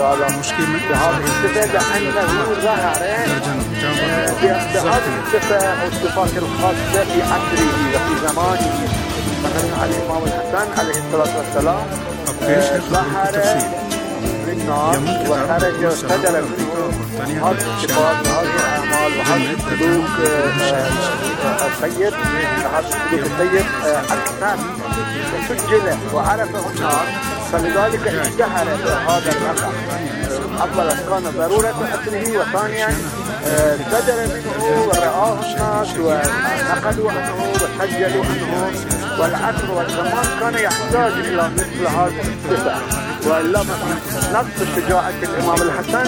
تعالى بهذه الصفة، لأنه ظهر بهذه الصفة أو الصفات الخاصة في عصره وفي زمانه. مثلا الإمام الحسن عليه الصلاة والسلام ظهر للناس وخرج وصدر منه هذه الصفات وهذه الأعمال وهذا السلوك الطيب، هذا السلوك الطيب أكثر وسجل وعرفه الناس، فلذلك اشتهر هذا الرقم. أولا كان ضرورة أصله، وثانيا صدر منه ورآه الناس ونقلوا عنه وسجلوا عنه، والعصر والزمان كان يحتاج إلى مثل هذا الصفة. وإلا نفس شجاعة الإمام الحسن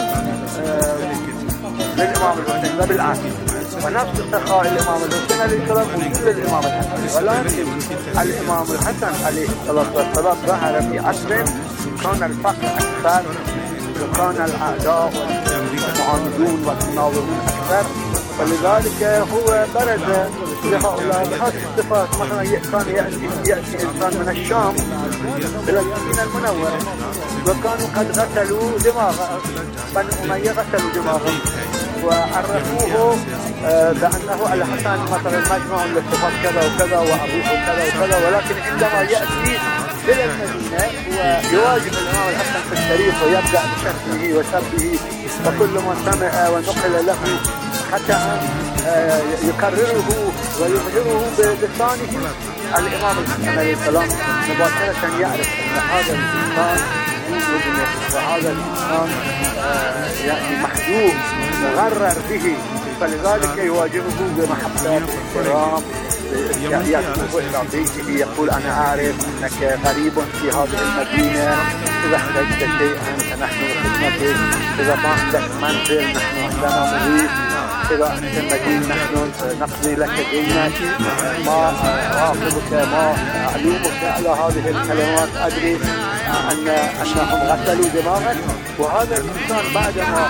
للإمام الحسين وبالعكس، ونفس سخاء الإمام الحسين عليه السلام وكل الإمام الحسن. ولكن الإمام الحسن عليه الصلاة والسلام ظهر في عصر كان الفقر أكثر، وكان الأعداء والمعاندون والمناورون أكثر، فلذلك هو برز لهؤلاء بهذه الصفات. مثلا كان يأتي إنسان من الشام إلى المدينة المنورة، وكانوا قد غسلوا دماغه، بنو أمية غسلوا دماغه وعرفوه بأنه الحسن مثلا مجمع للصفات كذا وكذا وأبوه كذا وكذا، ولكن عندما يأتي إلى المدينة ويواجه الإمام الحسن في التاريخ ويبدأ بشرحه وسبه، فكل من سمع ونقل له حتى أن يكرره ويظهره بلسانه، الإمام الحسن عليه السلام مباشرة يعرف أن هذا الإنسان وهذا الإنسان يعني محجوب مغرر به، فلذلك يواجهه بمحبة واحترام، يأتيه إلى بيته يقول أنا أعرف أنك غريب في هذه المدينة، إذا احتجت شيئا فنحن خدمتك، إذا ما عندك منزل نحن عندنا مضيف، إذا أنت مدين نحن نقضي لك دينك، ما أراقبك ما ألومك على هذه الكلمات، أدري أنهم غسلوا دماغك. وهذا الإنسان بعدما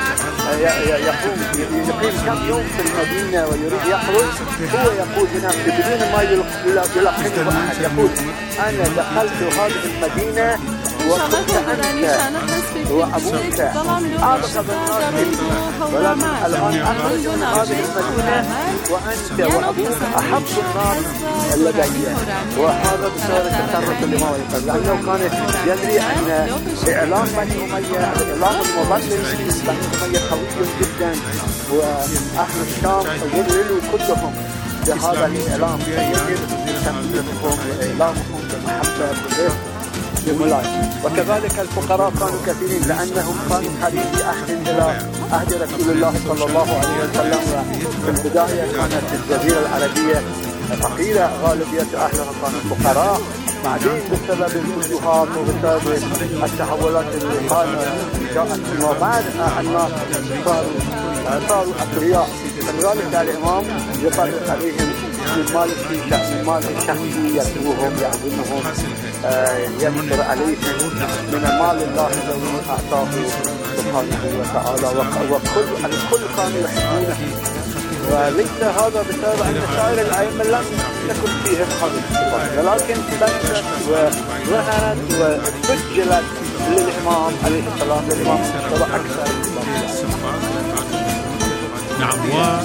يقيم كم يوم في المدينة ويريد يخرج، هو يقول بنفسه بدون ما يلقنه أحد، يقول أنا دخلت هذه المدينة وكنت أنت وأبوك أبغض الناس، ولكن الآن أخرج من هذه المدينة وأنت وأبوك أحب الناس لدي. وهذا بسبب تصرف الإمام الحسن، لأنه كان يدري أن إعلام بني أمية الإعلام المضلل بني أمية قوي جدا، وأهل الشام يذلوا كلهم بهذا الإعلام، يجب تملكهم وإعلامهم بمحبة وكذلك الفقراء كانوا كثيرين، لأنهم كانوا قريبي إلى عهد رسول الله صلى الله عليه وسلم. في البداية كانت الجزيرة العربية فقيرة، غالبية أهلها كانوا فقراء، بعدين بسبب الفتوحات وبسبب التحولات اللي جاءت فيما بعد الناس صاروا أثرياء، فلذلك الإمام يفرق عليهم من مال الشخصي، يدعوهم يعظمهم، يذكر عليهم من المال الله الذي أعطاه سبحانه وتعالى، الكل كانوا يحبونه. وليس هذا بسبب أن سائر الأئمة لم تكن فيهم هذه الصفات، ولكن بنت وظهرت وسجلت للإمام عليه السلام، للإمام أكثر. نعم.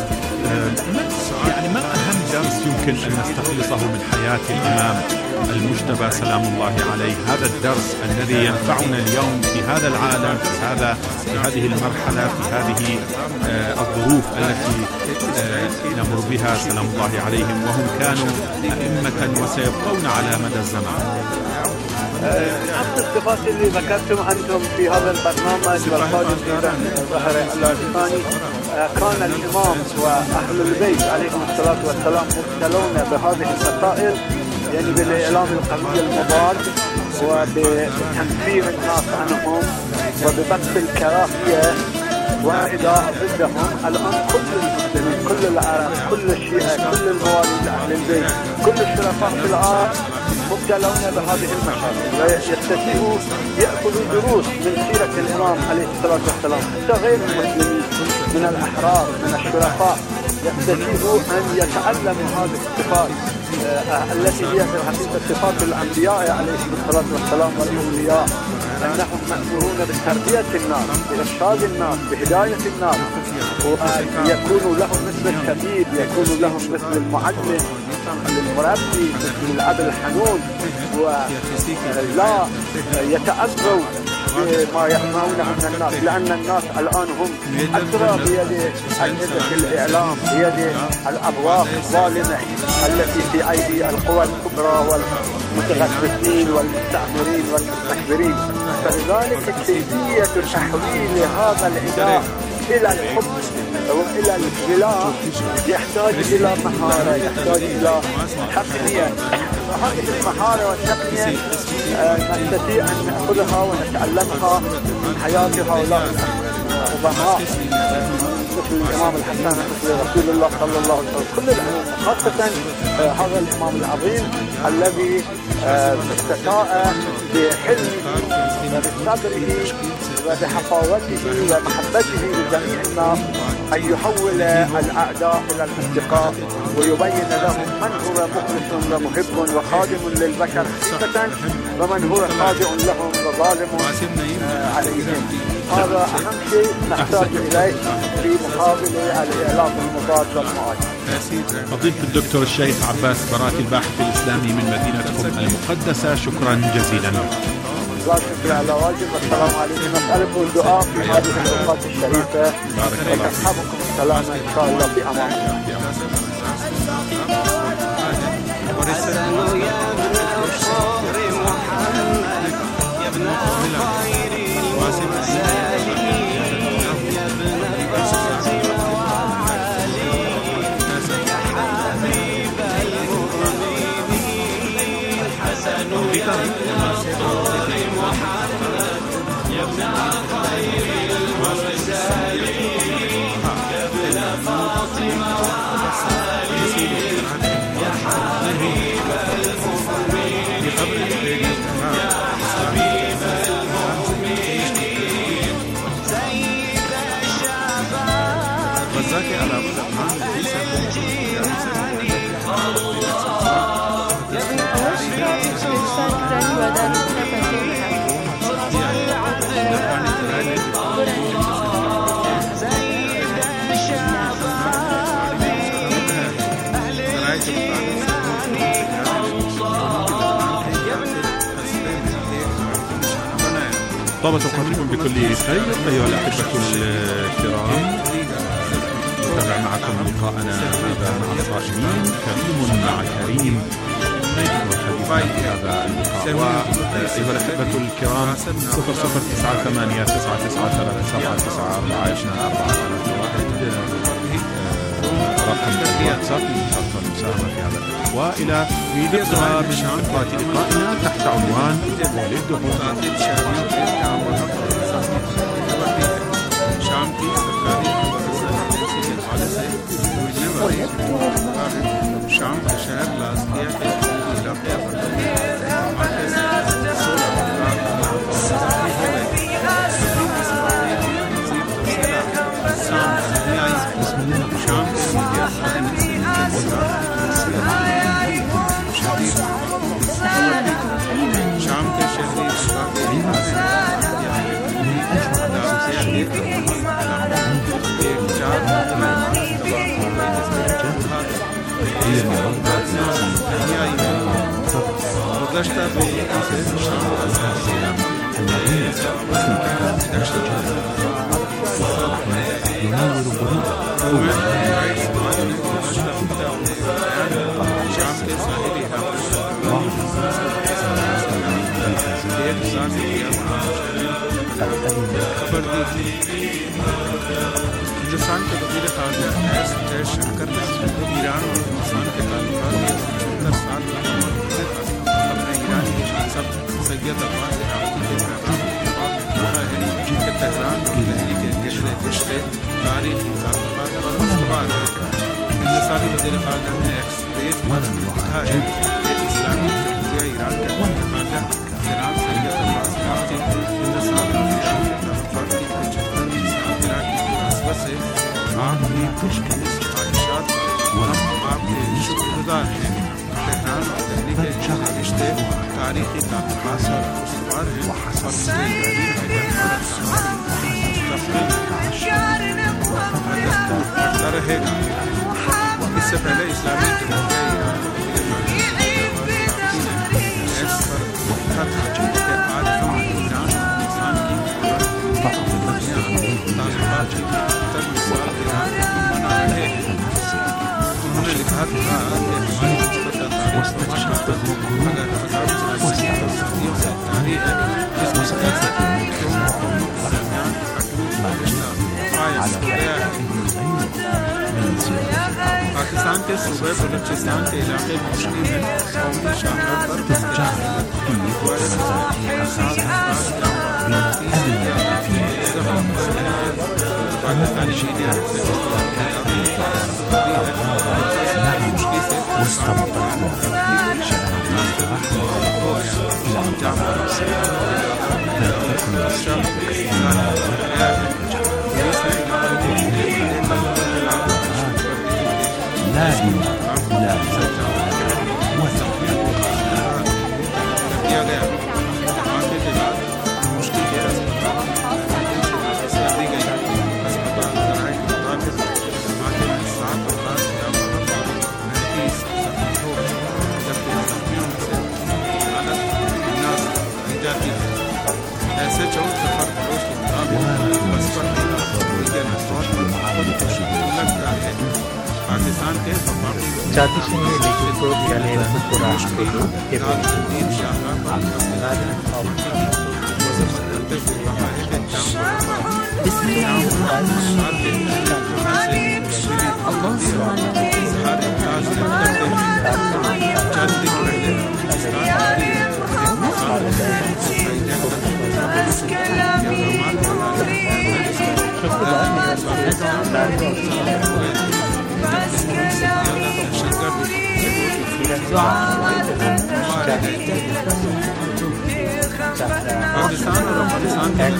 يعني ما أهم درس يمكن أن نستخلصه من حياة الإمام المجتبى سلام الله عليه، هذا الدرس الذي ينفعنا اليوم في هذا العالم، في هذه المرحلة، في هذه الظروف التي نمر بها سلام الله عليهم، وهم كانوا أئمة وسيبقون على مدى الزمان. نفس الصفات اللي ذكرتم أنتم في هذا البرنامج والقادم في ظهر الثاني، كان الإمام وأهل البيت عليهم الصلاة والسلام مبتلون بهذه المسائل، يعني بالإعلام القوي المضاد وبتنفير الناس عنهم وببث الكراهية وإداء ضدهم. الآن كل المسلمين، كل العرب، كل الشيعة، كل المواليد أهل البيت، كل الشرفاء في الأرض مبتلون بهذه المشاكل، ويستطيعوا يأخذوا دروس من سيرة الإمام عليه الصلاة والسلام. حتى غير المسلمين من الأحرار من الشرفاء يستطيعوا أن يتعلموا هذه الصفات التي هي في الحقيقة صفات الأنبياء عليهم الصلاة والسلام والأولياء، أنهم مأمورون بتربية الناس، بإرشاد الناس، بهداية الناس، ويكون لهم مثل الكبير، يكون لهم مثل المعلم، المربي، مثل الأب الحنون، ولا يتأذوا بما يسمعونه من الناس، لأن الناس الآن هم أسرى بيد أجهزة الإعلام، بيد الأبواق الظالمة التي في أيدي القوى الكبرى والمتغطرسين والمستعمرين والمستكبرين. فلذلك كيفية تحويل هذا الإله إلى الحب وإلى الولاء يحتاج إلى مهارة، يحتاج إلى تقنية. وهذه المهارة والتقنية نستطيع أن نأخذها ونتعلمها من حياة هؤلاء العظماء مثل الإمام الحسن، مثل رسول الله صلى الله عليه وسلم، كل الأمور، خاصة هذا الإمام العظيم الذي استطاع بحلمه وبصبره وبحفاوته ومحبته لجميع الناس أن يحول الأعداء إلى الأصدقاء ويبين لهم من هو مخلص ومحب وخادم للبشر حقيقة ومن هو خادع لهم وظالم عليهم. هذا أهم شيء نحتاج إليه في مقابل الإعلام المضاد والمعادي. فضيلة الدكتور الشيخ عباس براتي الباحث الإسلامي من مدينة المقدسة، شكرا جزيلا. لا شكر على واجب. والسلام عليكم. نسألكم الدعاء في هذه الأوقات الشريفة وتصحبكم السلامة إن شاء الله في أمان الله. طابت أوقاتكم بكل خير أيها الأحبة الكرام. نتابع معكم لقاءنا هذا مع الصائمين، كريم مع كريم، والحديث في هذا اللقاء. أيها الأحبة الكرام، 0099937494 رقم الواتساب لشرط المساهمة في هذا، وإلى فيديوها من فقرات لقائنا تحت عنوان हिंदुस्तान के वज़ीर ख़ारजा एस जयशंकर ने ईरान और हिंदुस्तान के ताल्लुकात के 70 साल अपने ईरानी सांसद सैयद अब्बास आराग़ची के पैगाम के बाद कहा है कि तेहरान और दिल्ली के गहरे रिश्ते तारीख़ी ताल्लुकात पर मुस्तवार हैं। हिंदुस्तानी वज़ीर ख़ारजा ने एक्सप्रेस पर कहा है कि इस्लामी जमहूरिया ईरान के वज़ीर ख़ारजा जनाब सैयद अब्बास आराग़ची हिंदुस्तान और ईरान के ताल्लुकात की 75वीं सालगिरह की मुनासबत से आपकी खुशकिस्मत ख्वाहिशात हम आपके शुक्रगुजार हैं। तेहरान और दिल्ली के रिश्ते तारीखी ताल्लुकात और उसवार हैं और मुझे यकीन है कि भारत बढ़ता रहेगा। इससे पहले इस्लामी जमहूरिया ईरान पर लिखा था कि आज हम ईरान और पाकिस्तान की ताल्लुकात की बेहतर मिसाल ईरान बना रहे हैं। उन्होंने लिखा था कि हमारी मुस्तक़बिल तारीख़ अगर हज़ारों सदियों से जारी है, इस मुश्किल से दरमियान गया है। पाकिस्तान के सूबे बलूचिस्तान के इलाके मुश्किल में कौमी शाहराह पर पाकिस्तानी मीडिया किया गया। मुश्किल के दी गई अस्पताल जराए के मुताबिक धमाके में 7 अफराद या वहाँ पर 39 जख्मी हो गए, जबकि जख्मियों में से हालत नाजुक जाती है। ऐसे 4 सफर फरोश के मुताबिक बस पर के तौर पर लग रहा है। पाकिस्तान के जातिसंघ नेतृत्व यानी राष्ट्रपति के पाकिस्तान और अफगानिस्तान के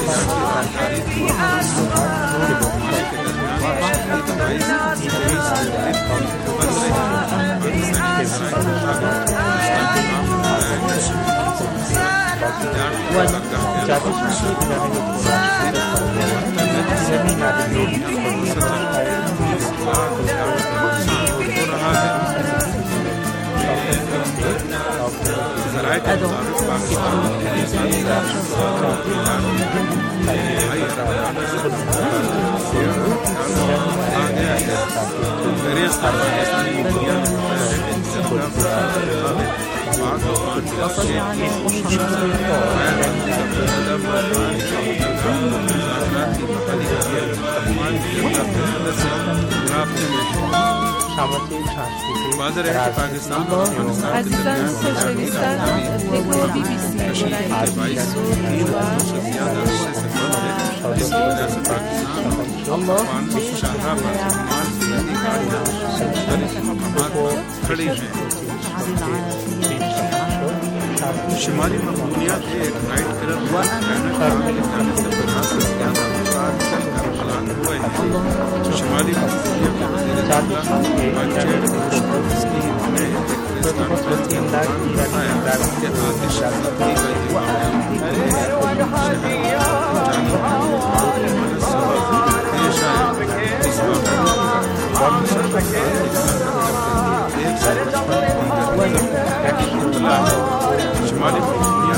शिमाली मकबूलिया के एक नाइट क्लब हुए हैं। शिमाली मकबूलिया के शिमाली मकबूलिया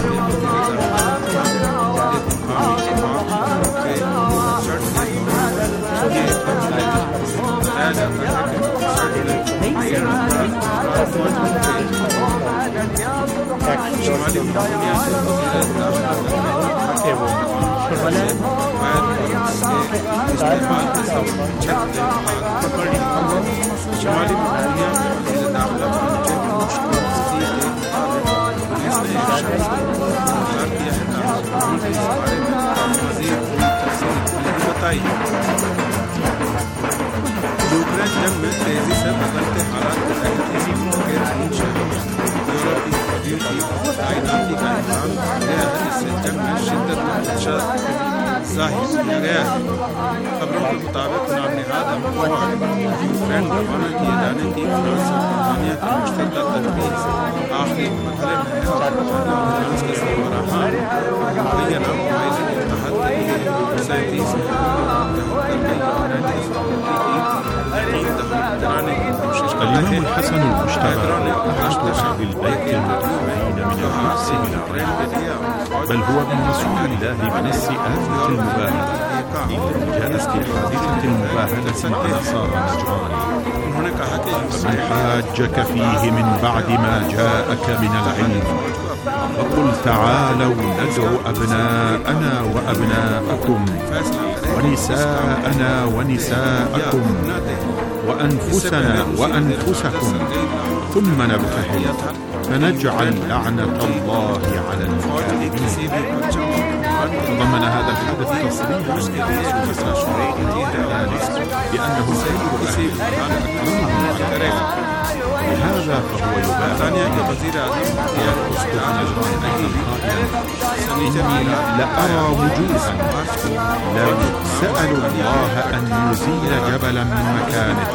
बताई। यूक्रेन जंग में तेजी से बदलते हालात के यूरोपीय ताइनाती का इम्कान गया है, जिससे जंग में शिद्दत में जाहिर किया गया है। खबरों के मुताबिक नाम नहाद यूक्रेन रवाना किए जाने की फ्रांस और बरतानिया की मुश्तरका तजवीज़ आखिरी मरहले में है और फ्रांस के सरबराह मुबैना मुआहदे के तहत 37 الإمام الحسن المجتبى أشرف بالبيت المتوفين من الرأس بالعين، بل هو من رسول الله بنص آفة المباهلة جاءت في حادثة المباهلة مع نصارى نجران. من حاجك فيه من بعد ما جاءك من العلم فقل تعالوا ندعو أبناءنا وأبناءكم ونساءنا ونساءكم وأنفسنا وأنفسكم ثم نبتهل فنجعل لعنة الله على الكاذبين. ضمن هذا الحدث تصريحا من رسول الله بأنه سيد أهل لهذا فهو إني لأرى وجوها لو سألوا الله أن يزيل جبلا من مكانه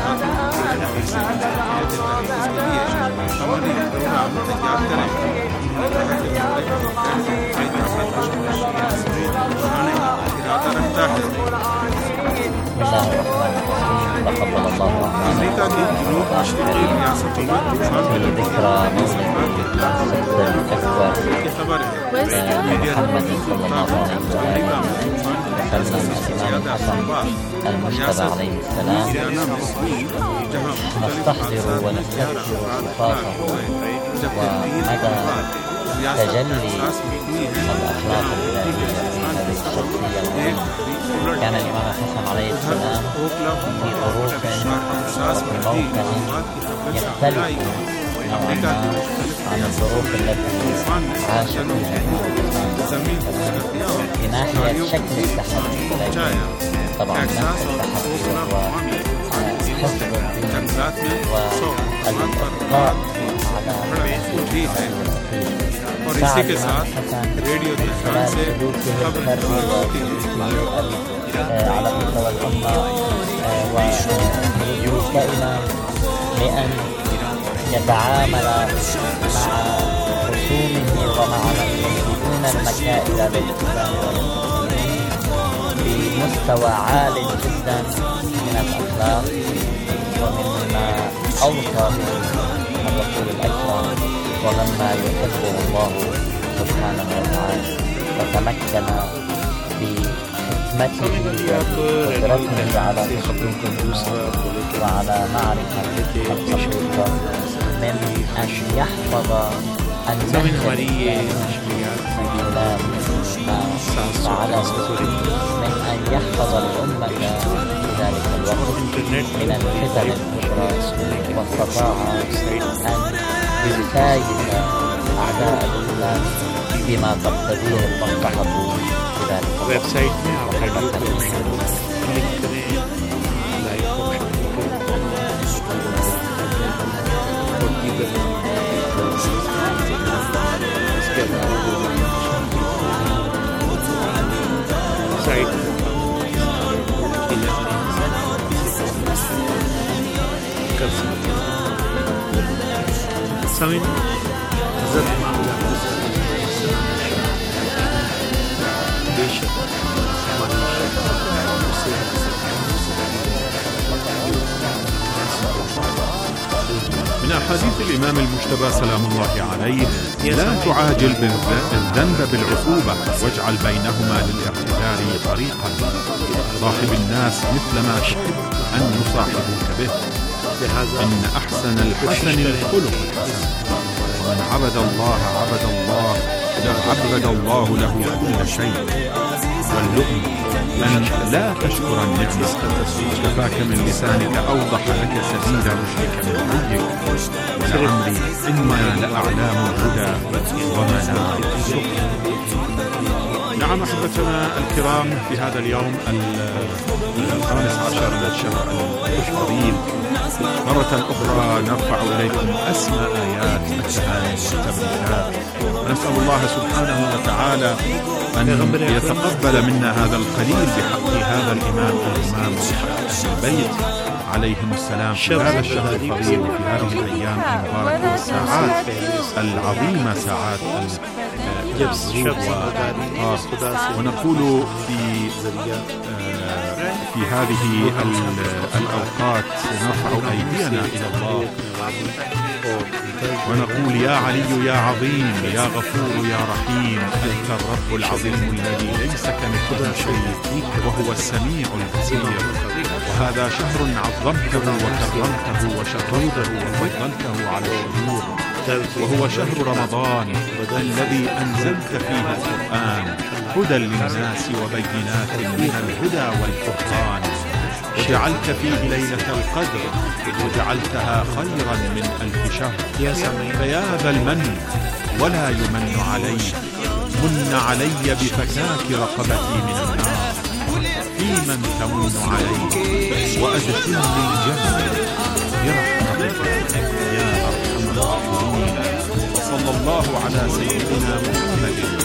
تقبل الله أعمالنا في ذكرى مولد الأكبر محمد صلى الله عليه وسلم الإمام الحسن المجتبى عليه السلام، نستحضر ونستذكر صفاته ومدى تجلي الأخلاق الإلهية في هذه الشخصية العظيمة. كان الإمام الحسن عليه السلام في ظروف وفي موقع يختلف نوعا ما عن الظروف التي عاش فيها في ناحية شكل التحدي إليه. طبعا نفس التحدي وهو حفظ الدين والإبقاء على और इसी के साथ रेडियो तहरान से على مستوى الأمة وكائنا لأن يتعامل مع خصومه ومع من يريدون المكائد للإسلام والمسلمين بمستوى عال جدا من الأخلاق ومما أوصى به الرسول الأكرم ومما يحبه الله سبحانه وتعالى، وتمكن بحكمته وقدرته على تحقيق وعلى معرفة الحقيقة من أن يحفظ النهج الإسلامي من أن يحفظ الأمة في ذلك الوقت من الفتن الكبرى، واستطاع أن يكايد أعداء الإسلام بما تقتضيه المصلحة في ذلك سمين حضرت امام من أحاديث الإمام المجتبى سلام الله عليه: لا تعاجل الذنب بالعقوبة واجعل بينهما للاعتذار طريقا. صاحب الناس مثل ما تحب أن يصاحبوك به. إن أحسن الحسن الخلق الحسن، ومن عبد الله عبد الله له كل شيء. واللؤم أن لا تشكر النعمة، كفاك من لسانك أوضح لك سبيل رشدك من نبيك. ولعمري إنما لأعلام الهدى ومنار السكر. نعم أحبتنا الكرام، في هذا اليوم 15 من الشهر الفضيل مرة أخرى نرفع إليكم أسمى آيات التهاني والتبريكات، ونسأل الله سبحانه وتعالى أن يتقبل منا هذا القليل بحق هذا الإمام وبحق البيت عليهم السلام في هذا الشهر الفضيل وفي هذه الأيام المباركة والساعات العظيمة، ساعات الغروب والإفطار. ونقول في هذه الأوقات نرفع أيدينا إلى الله ونقول: يا علي يا عظيم يا غفور يا رحيم، أنت الرب العظيم الذي ليس كمثله شيء وهو السميع البصير. وهذا شهر عظمته وكرمته وشرفته وفضلته على الشهور، وهو شهر رمضان الذي أنزلت فيه القرآن هدى للناس وبينات من الهدى والفرقان، وجعلت فيه ليلة القدر وجعلتها خيرا من 1000 شهر. فيا ذا المن ولا يمن علي، من علي بفكاك رقبتي من النار، في من تمن علي وأدخلني الجنة برحمتك يا أرحم الراحمين. وصلى الله على سيدنا محمد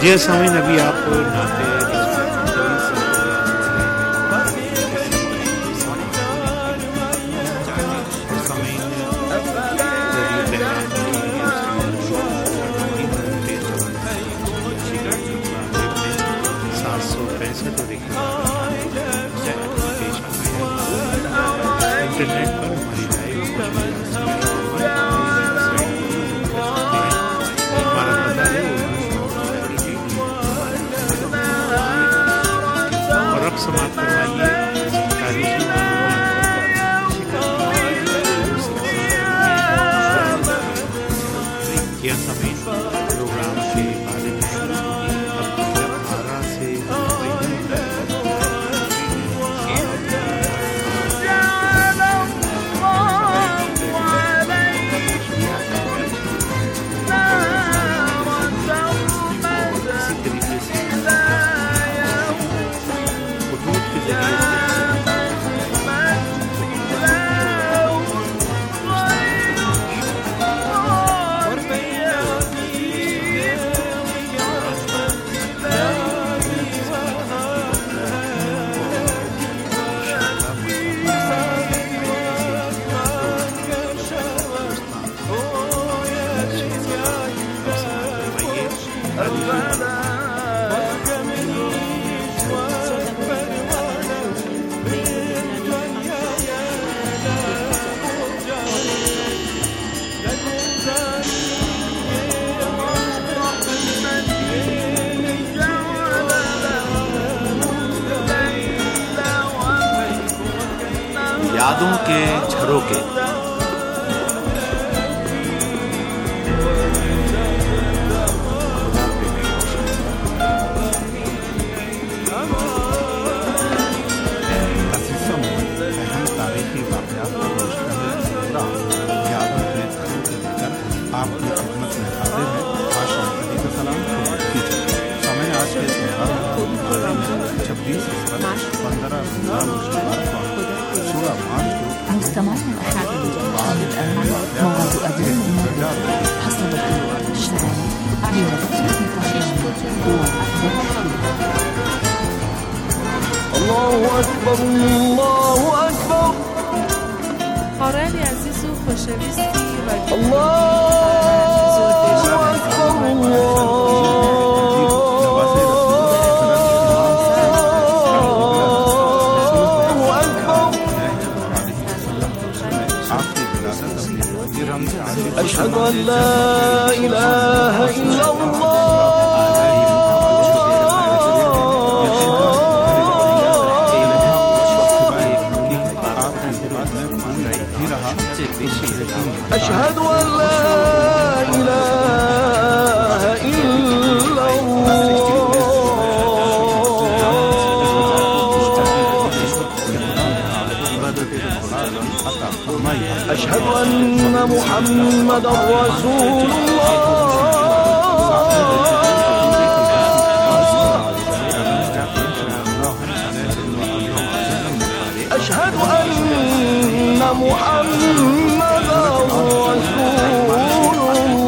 जे समय नबी आप नाते इंटरनेट पर हमारी लाइव हमारा पता है और अब समाप्त करवाइए तारीखी यह समय प्रोग्राम के बारे में हमारा से यादों के झरोखे। आपकी खिदमत में हाजिर है। आशा अली सलाम समय आज के 26 مستمعين الأحاديث الآن موعد أذان المغرب حسب التوقيت الشرعي على راديو الله أكبر الله أكبر. خورانی عزیز و خوشویستی و الله أكبر أشهد أن لا إله إلا الله. أشهد أن لا إله إلا الله. أشهد أن محمد رسول الله. أشهد أن محمد رسول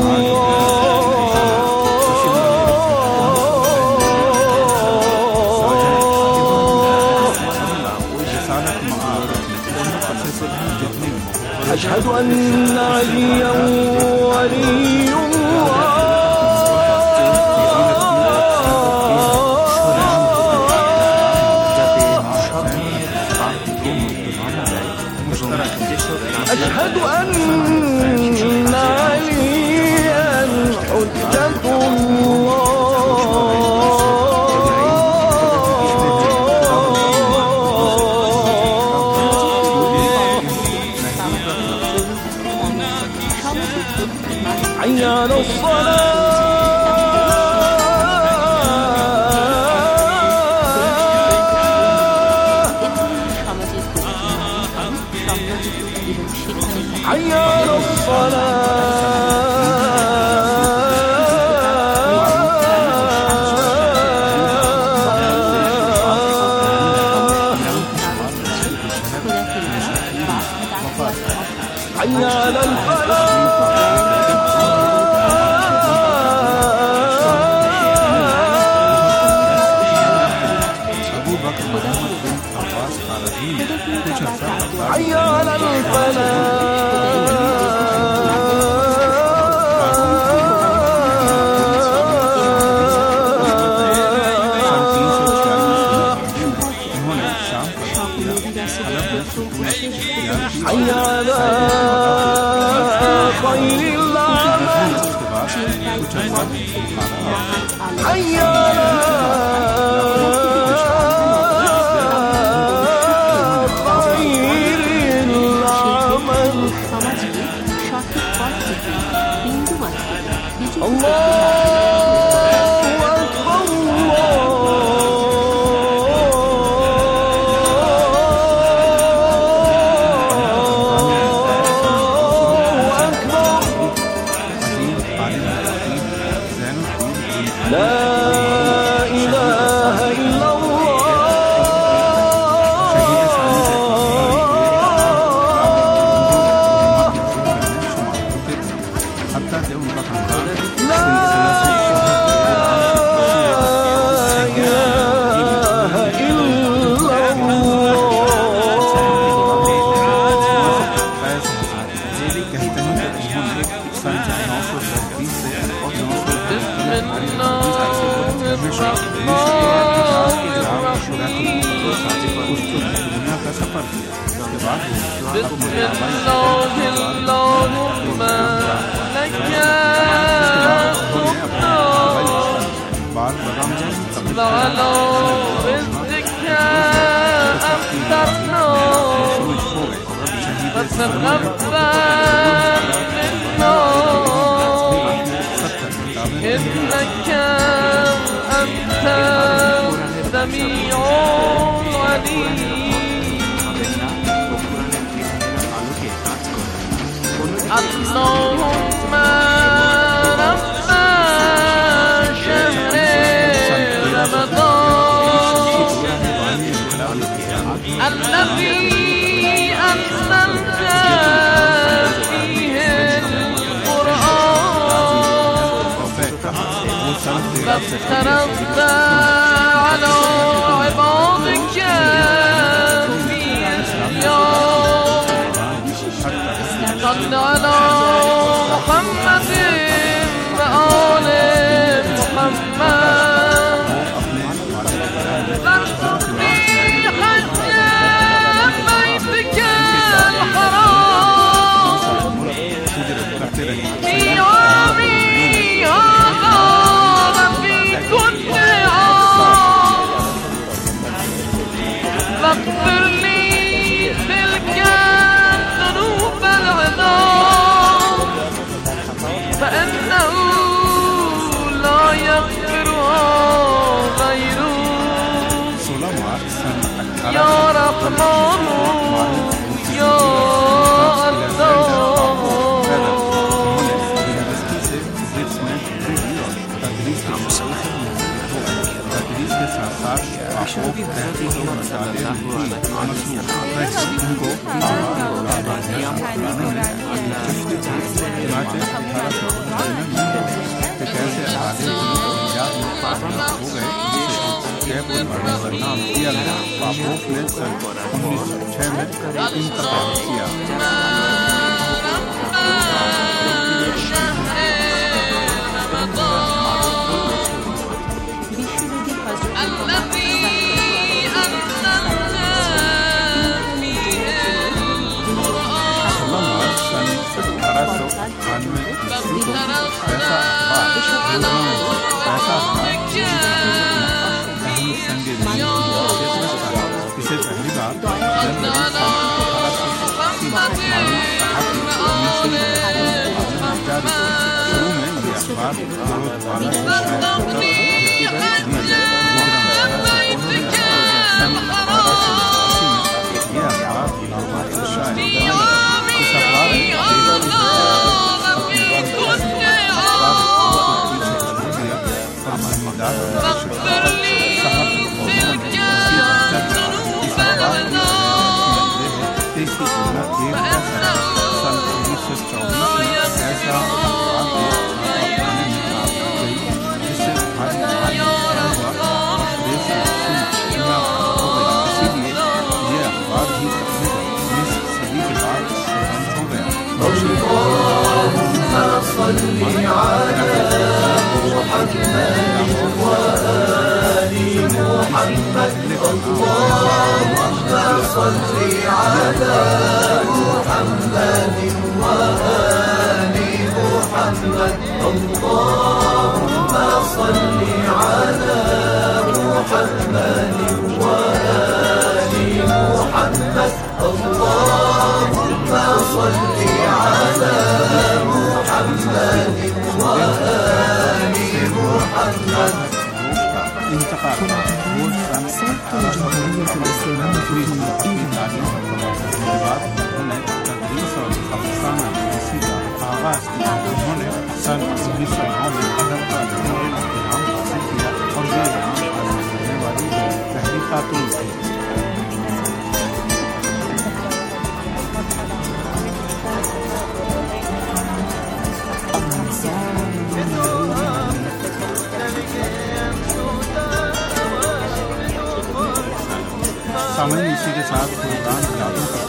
الله. أشهد أن عليا ولي الله. أشهد أن عليا حجة الله. حي على الصلاة. حي على الصلاة. حي على الفلاح. محمد اللهم صل على محمد وآل محمد اللهم صل على محمد وآل محمد. صوت الجمهورية الإسلامية في सामान्य इसी के साथ प्रोग्राम यादों का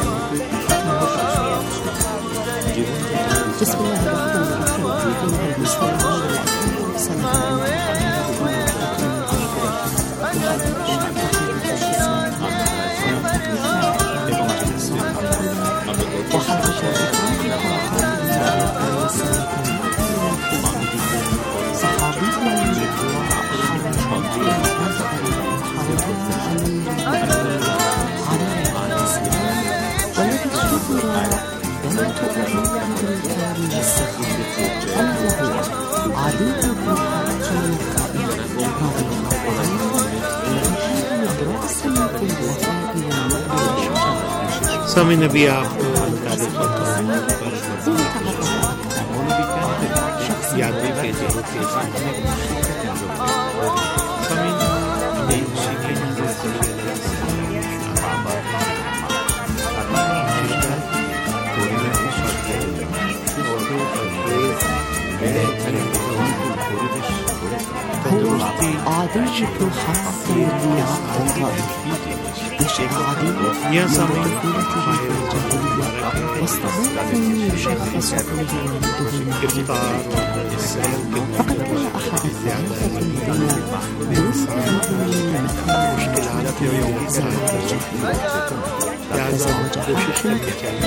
بسم الله الرحمن الرحيم. أيها المستمعون الأكرام، سنبدأ सामने नबी आप याद عادي بن حاتم الرياض الطائي نشأ عادي في طفولته في الجاهلية واستضاف يشخص كل والده فقد كان أحد الثلاثة الذين درسوا فيهم مشكلات ساعة الجاهلية تزوج حاتم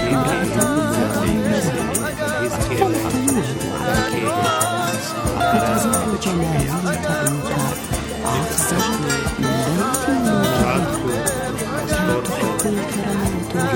تزوج مارية بنت عفصة من بيت كانت تحب الكرم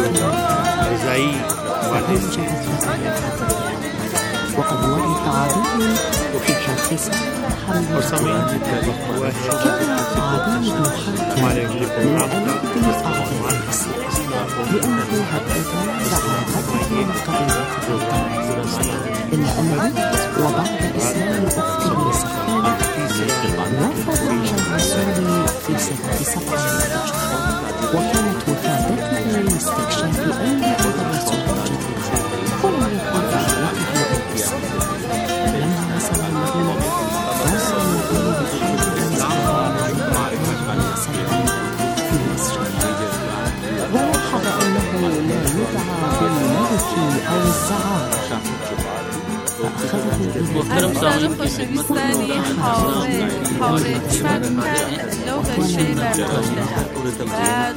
وقد ورث عدي في حفصة حمد كان عدي بن حاتم من ألد أعداء الإسلام لأنه هدد سعادته من قبيلته إلا أنه وبعد إسلام أخته سفينة وافق على الرسول في سنة 7 وكانت وفادته لاستكشاف أين هذا الرسول الجديد ولم يكن في حياته بالإسلام. لما وصل المدينة وصل النبي محمد صلى الله عليه وسلم في مسجد ولاحظ أنه لا يدعى بالملك أو الزعامة السلام خوشویستانی حوله چند لوگ شی برداشته و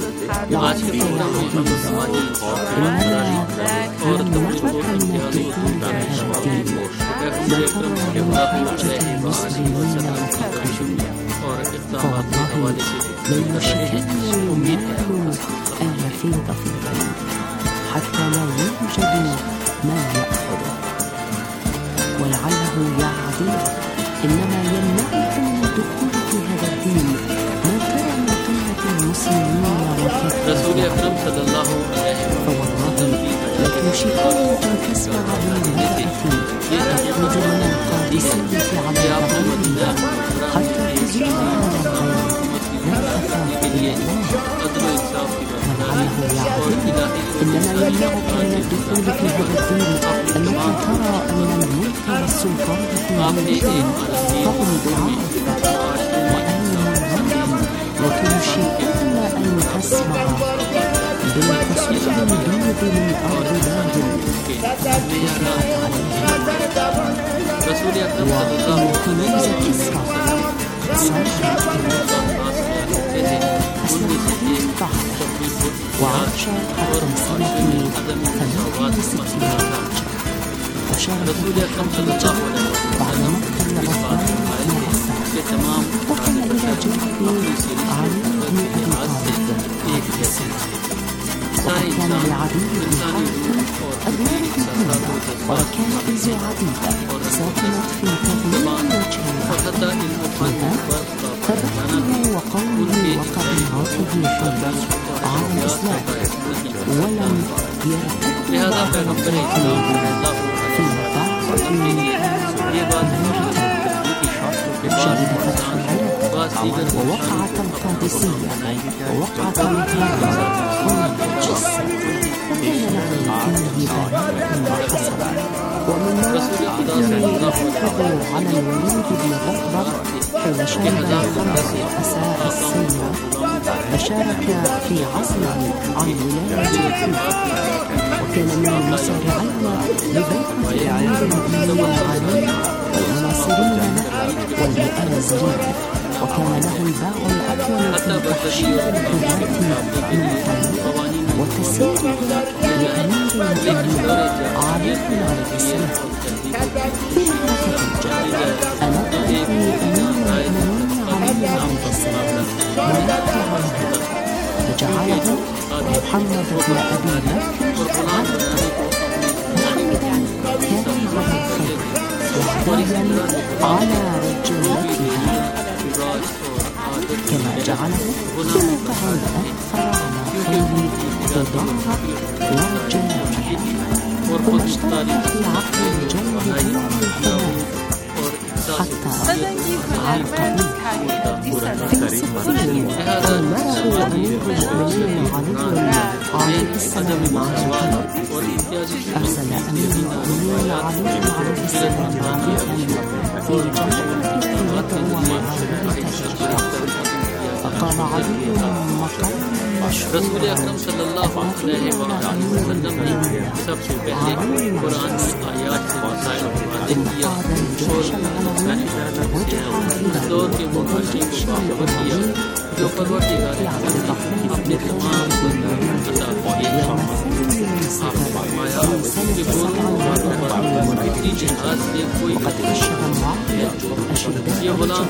فوالله لن يشكني المال أن يفيض في البلد حتى لا يوجد من يأخذه ولعله يا عدي إنما يمنعك من الدخول في هذا الدين ما ترى من قلة المسلمين وكثرة فوالله لتوشكن أن تسمع بامرأة تخرج من القادسية على بعيرها حتى تزورها الغير لا تخاف إلا الله ولعله يا عدي إنما يمنعك من الدخول في هذا الدين أنك ترى أن الملك والسلطان في يدهم فهم ضعاف وأن الله لتوشكن أن تسمع بالخصوص البيض من أرض بلاد فتحت عليها وإن كنوز كسرى صارت فسنخلي بعض وعاش حتى سنة 68 وشارك في حرب الجبل بعد مقتل عثمان بن عفان. وكان إلى جانبه علي بن أبي طالب. وكان لعدي بن حاتم أدوار مهمة، وكنائز عديدة ساكنت في تغيير وجهها. لذا تبعه وقومه وقبيلته حيا على الإسلام، ولم يرتد بعد في بعض من شهد فتح العراق ووقعة القادسية ووقعة الهرم والنجس، وكان له فيه بلاء وحسن. ومن مواقفه يحافظ على الوليد بن عقبة حين شرب الخمر أساء السيرة، فشارك في عزله عن ولاية الكوفة، وكان من المسارعين لبيعة أمير المؤمنين علي والمناصرين له والمؤازرين، وكان له الباع الأكمل في تحشيد الحرات من الطريق وتسييره لأمير المؤمنين علي عليه السلام. في معركة الجبل ألقى به أمير المؤمنين علي عليه السلام مات عنه، وجعله محمد بن أبي بكر عبدا. محمد كان على الخير وعليا على رجولتها، كما جعله موقع أكثر على خير تضاعف ورجولتها. ثم اشترك في عقد الجنة دون الحمام حتى عرقه في سفينة والمرأة أمير المؤمنين علي السلام معه. أرسل أمير المؤمنين عليه السلام عبيدا في جنة يدعو معاوية الشرق، فقال علي مقام रसूल अकरम सल्लल्लाहु अलैहि वसल्लम ने सबसे पहले कुरान की आयत से मसाइल वाज़ेह किया और दौर के मुफस्सिरीन को बाखबर किया जो परवरदिगार अपने तमाम अता किए आपने फरमाया कि बोलो किसी जिहाद से कोई ये गुलाम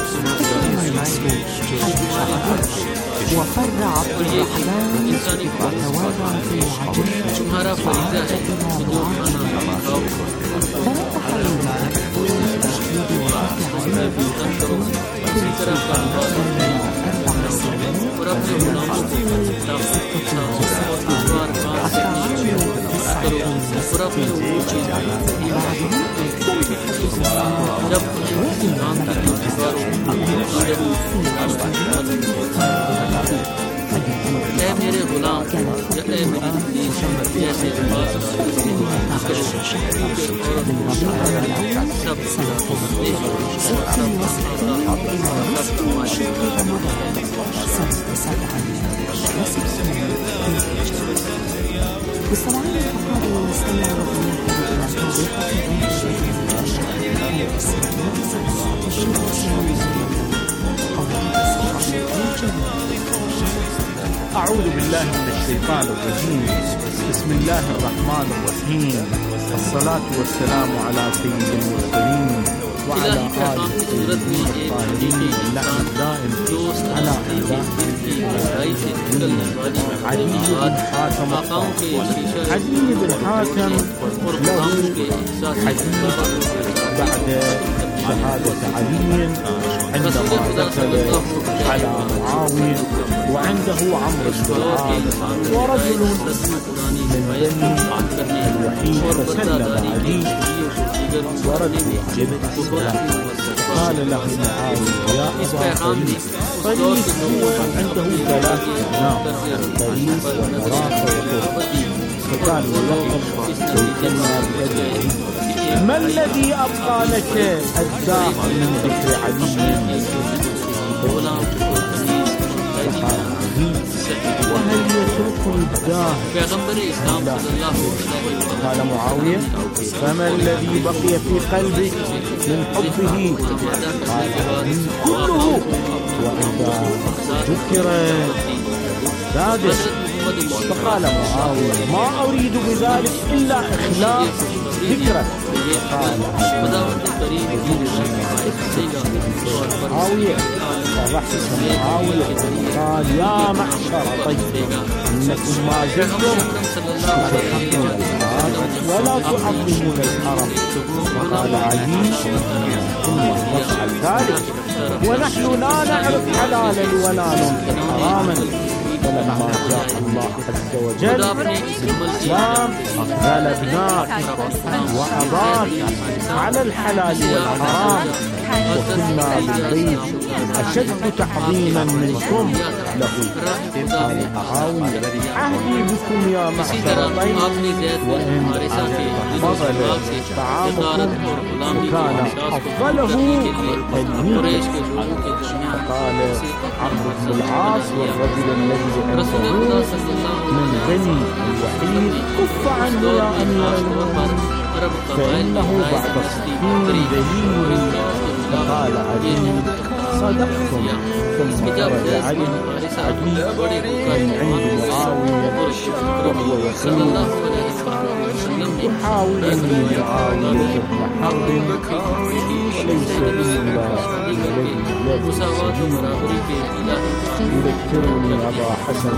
وفر عبد الرحمن وتوارى في العجل فعاد إلى معاوية ففتح له تشديد وفتح علي في تلك 4 سنين मेरे गुलाम जैसे بسرعان الفقار يستمع أعوذ بالله من الشيطان الرجيم. بسم الله الرحمن الرحيم، والصلاة والسلام على سيد المرسلين وعلى آله الطاهرين بالله الدائم على علي بن حاتم له حديث بعد شهادة علي عندما دخل على معاوية وعنده عمرو بن العاص ورجل من بني الوحيد فسلم علي ورد عليه قال له معاوية يا أبا طريق هو عنده 3 أبناء طريق ومراق وطرق، فقال ولقد ويكلنا بأجله ما الذي أبقى لك أجزاء من ذكر علي؟ وهل يترك الداهر؟ قال معاوية فما الذي بقي في قلبك من حبه؟ قال كله، وإذا ذكر سادس. فقال معاوية ما أريد بذلك إلا إخلاص فكرة. खुदावंद करीम की देगा और معاوية فرحت معاوية قال يا معشر طيب إنكم ما زلتم تحقون الحرام ولا تعظمون الحرم. فقال علي ثم نفعل ذلك ونحن لا نعرف حلالا ولا ننكر حراما. فلما جاء الله عز وجل بالإسلام غلبناك وأباك على الحلال والحرام وكنا بالبيت أشد تعظيما منكم له. قال معاوية عهدي بكم يا معشر الطيب وإن فضل طعامكم وكان أفضله الميت. فقال عمرو بن العاص والرجل الذي عنده من بني الوحيد كف عنه يا أمير المؤمنين فإنه بعد 60 دليل. فقال علي صدقتم. ثم خرج علي من عند معاوية وهو يقول تحاولني معاوية بن حرب وليس إلا الذي يذكرني أبا حسن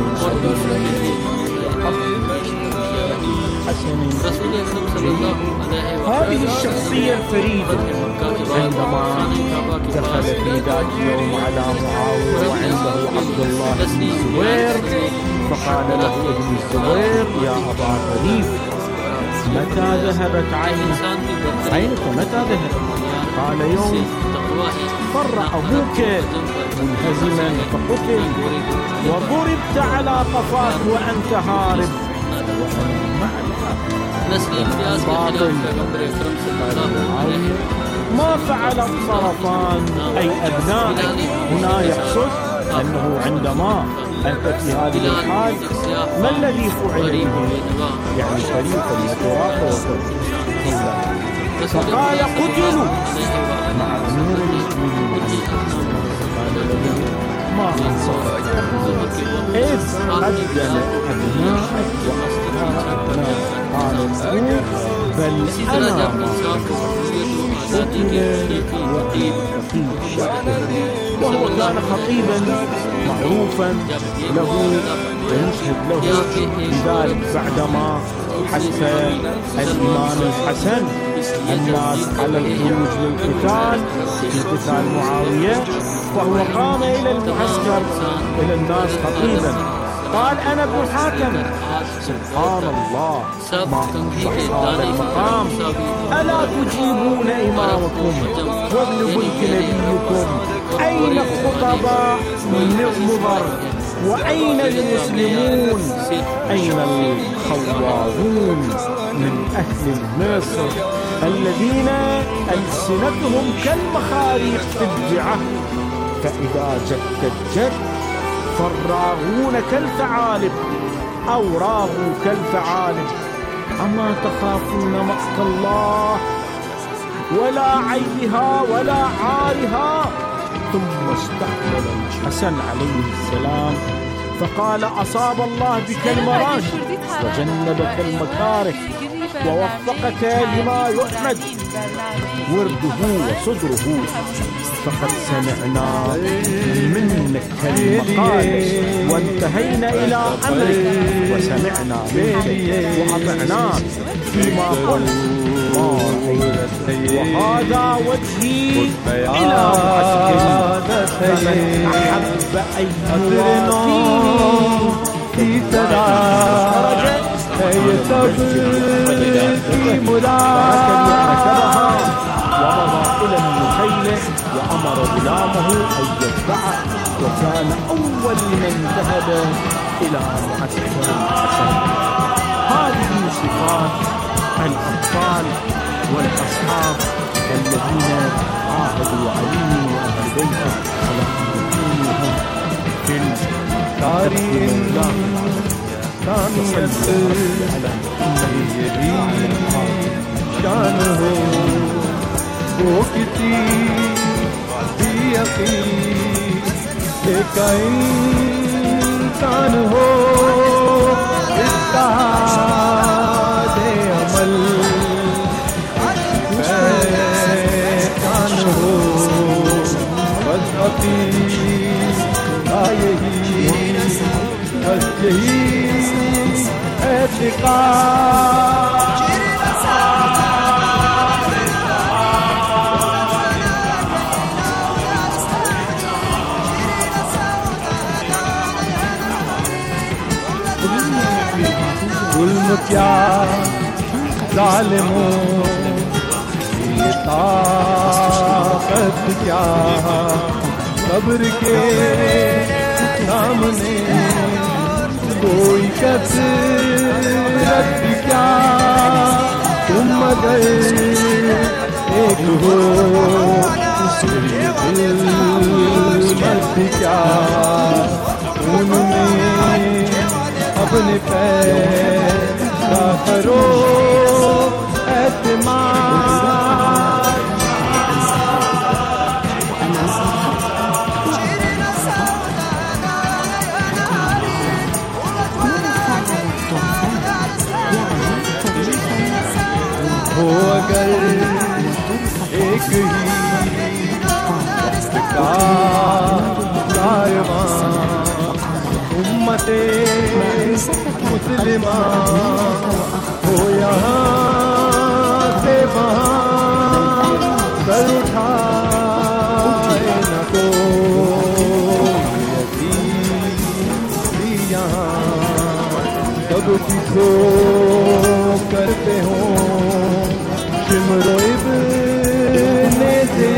هذه الشخصية الفريدة عندما دخل في ذات يوم على معاوية وعنده عبد الله بن الزبير فقال له ابن الزبير يا أبا طريف متى ذهبت عينك متى ذهبت؟ قال يوم فر أبوك منهزما فقتل وضربت على قفاك وأنت هارب وأنا معك. باطل. ما فعل الطرفان أي أبنائك هنا يقصد أنه عندما أنت في هذه الحال ما الذي فعل به؟ يعني طريقا لتراك وترك. فقال قتلوا مع أمير المؤمنين قال له ما أنصفت إذ أجل أبنائك وأصدقائنا. قال بل أنا ما وهو كان خطيبا معروفا له ويشهد له بذلك بعدما حث الإمام الحسن الناس على الخروج للقتال في قتال معاوية فهو قام إلى المعسكر إلى الناس خطيبا قال أنا ابن حاتم. سبحان الله ما هذا المقام. ألا تجيبون إمامكم وابن ملك نبيكم؟ أين الخطباء مضر وأين المسلمون؟ أين الخواضون من أهل مصر الذين ألسنتهم كالمخاريق في الجعة فإذا جد الجد فالراغون كالثعالب أو راغوا كالثعالب. أما تخافون مقت الله ولا عيبها ولا عارها؟ ثم استقبل الحسن عليه السلام فقال أصاب الله بك المراشد وجنبك المكاره ووفقك لما يحمد ورده وصدره. فقد سمعنا منك المقالة وانتهينا إلى أمرك وسمعنا منك وأطعناك فيما قلت ما رأيت وهذا وجهي إلى معسكري فمن أحب أن يوافيني في تدارج في ملاكبها. ومضى إلى النخيلة وأمر غلامه أن يتبعه وكان أول من ذهب إلى معسكر الحسن. هذه صفات الأبطال والأصحاب الذين عاهدوا عليه وأهل بيته على أن يكونوا في التاريخ. شانه वो किसी भी यकीन एक इंसान हो इसका दे अमल नबी का यही बस यही एतिकाद। जुल्म क्या जालिमों ये ताकत क्या कब्र के सामने कोई कसरत क्या तुम मगर एक हो दिल क्या उनमें अपने पैदा करो एतमाद। हो अगर एक ही का कारवां उम्मते मुस्लिमा हो यहाँ से वहाँ सर उठाए न को यहाँ सब किसको करते हो शिमरो इब्ने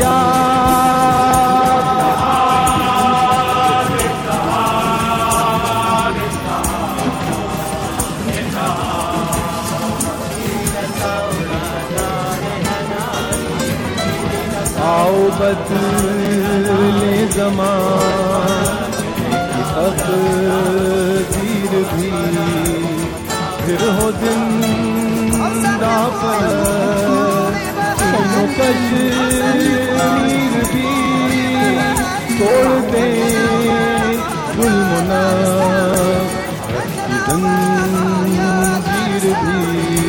आओ बदले ज़माने की तक़दीर भी फिर हो जिंदा पर कश्मीर भी तोड़ दे गुलमुना की जंजीर भी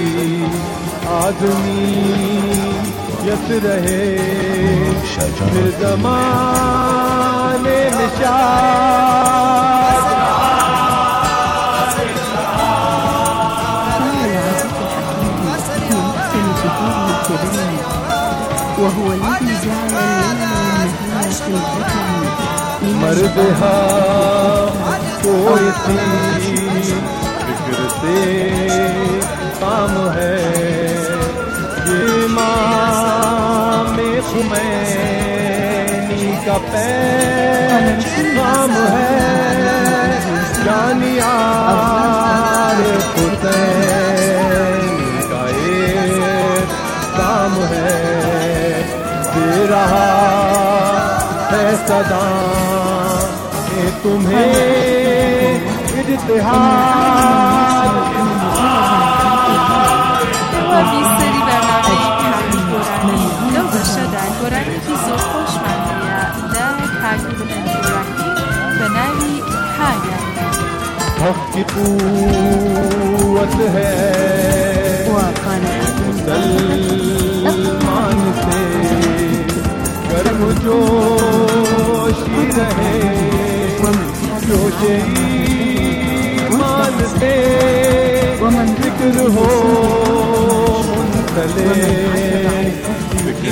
आदमी यत रहे फिर ज़माने में शाद। وهو الذي جعل الليل والنهار خلفة मर्दहा कोई फिक्र से काम है ये इमाम खुमैनी का पैगाम है जानियार हुसैन का एक काम है दे रहा है सदा तुम्हें इज्तिहाद। بیشتری برنامه تحقیق قرآنی دو بخش در قرآنی که زود خوشمندیه در تحقیق قرآنی به نوی حایم حق کی قوت ہے مسلمان سے گرم جوشی رہے جوش ایمان سے ذکر ہو منسلے ذکر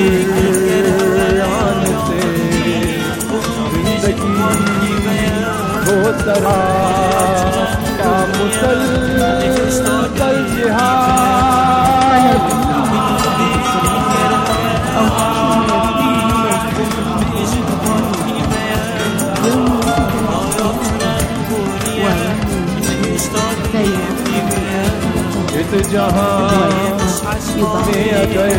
قرآن سے زندگی ہو سرا کا مسلسل جہاد اس جہاں میں اگر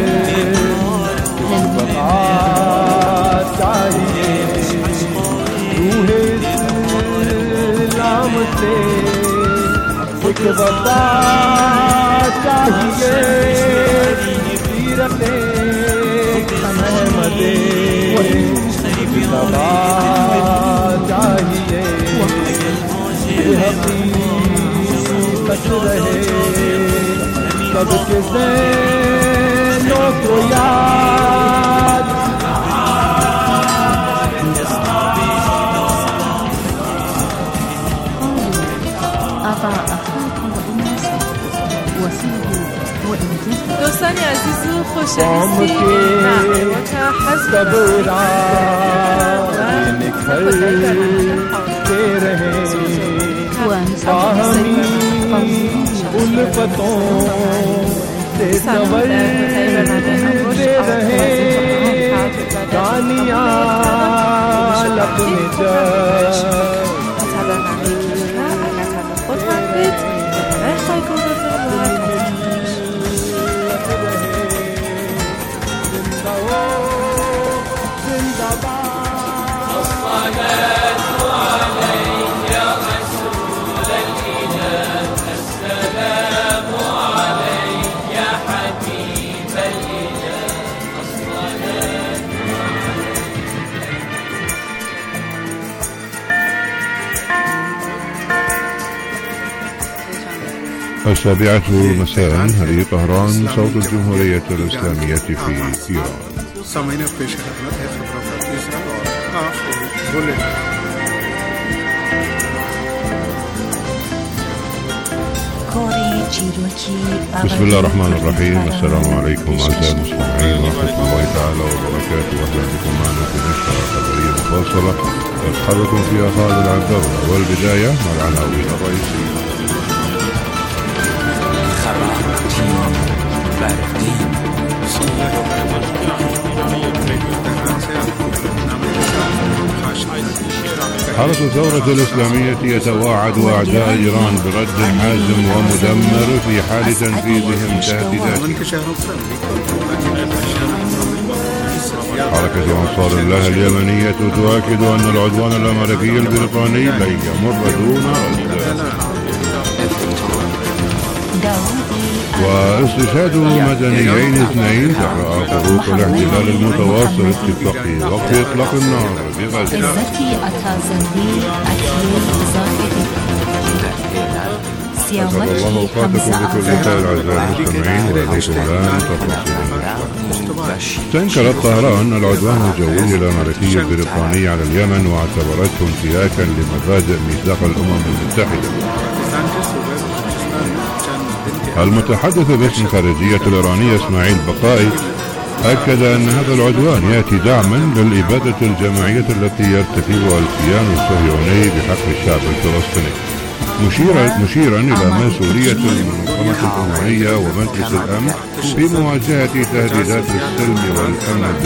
بقا چاہیے روح اسلام سے ایک بقا چاہیے سیرت احمد بقا چاہیے حقیقت رہے سب کے ذہنوں کو یاد قوم के कबरा निखरते रहे बाहमी उल्फतों से संवरते रहे दानिया अपने السابعة مساء هذه طهران صوت الجمهورية الإسلامية في إيران. سامعين पेश खदमत है खबरों का तीसरा और आखिरी बुलेटिन। بسم الله الرحمن الرحيم. السلام عليكم أعزائي المستمعين ورحمة الله تعالى وبركاته. أهلا بكم معنا في نشرة خبرية مفصلة نتحركم فيها خالد عن الدولة. والبداية مع العناوين الرئيسية. حرس الثورة الإسلامية يتواعد أعداء إيران برد حازم ومدمر في حال تنفيذهم تهديداته. حركة أنصار الله اليمنية تؤكد أن العدوان الأمريكي البريطاني لن يمر دون واستشهاد مدنيين اثنين تحت خروق الاحتلال المتواصل اتفاقي وقف اطلاق النار بغزة. أسعد الله أوقاتكم بكل خير أعزائي المستمعين ولديكم الآن تفاصيل. تنكرت طهران العدوان الجوي الأمريكي البريطاني على اليمن واعتبرته انتهاكا لمبادئ ميثاق الأمم المتحدة. المتحدث باسم خارجية الإيرانية إسماعيل بقائي أكد أن هذا العدوان يأتي دعما للإبادة الجماعية التي يرتكبها الكيان الصهيوني بحق الشعب الفلسطيني، مشيرا إلى مسؤولية المنظمة الأممية ومجلس الأمن في مواجهة تهديدات السلم والأمن